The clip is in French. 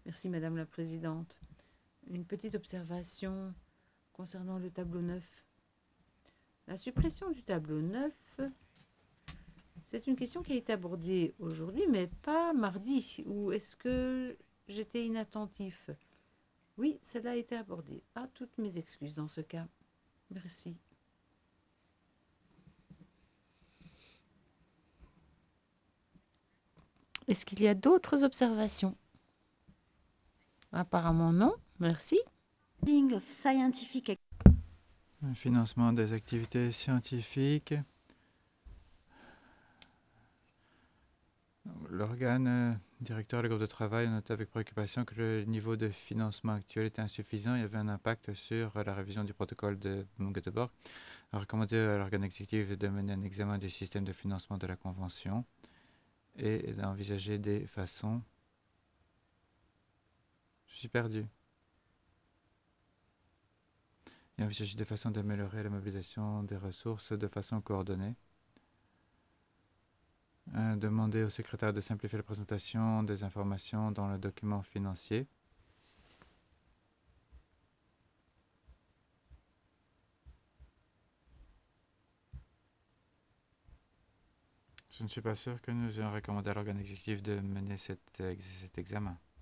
Merci Madame la Présidente. Une petite observation concernant le tableau 9. La suppression du tableau 9, c'est une question qui a été abordée aujourd'hui, mais pas mardi. Ou est-ce que j'étais inattentif? Oui, cela a été abordé. Ah, toutes mes excuses dans ce cas. Merci. Est-ce qu'il y a d'autres observations? Apparemment non. Merci. Of scientific. Un financement des activités scientifiques. L'organe directeur du groupe de travail a noté avec préoccupation que le niveau de financement actuel était insuffisant et avait un impact sur la révision du protocole de Göteborg. A recommandé à l'organe exécutif de mener un examen du système de financement de la Convention et d'envisager des façons... Je suis perdu. Et envisager des façons d'améliorer la mobilisation des ressources de façon coordonnée. Demander au secrétaire de simplifier la présentation des informations dans le document financier. Je ne suis pas sûr que nous ayons recommandé à l'organe exécutif de mener cet examen.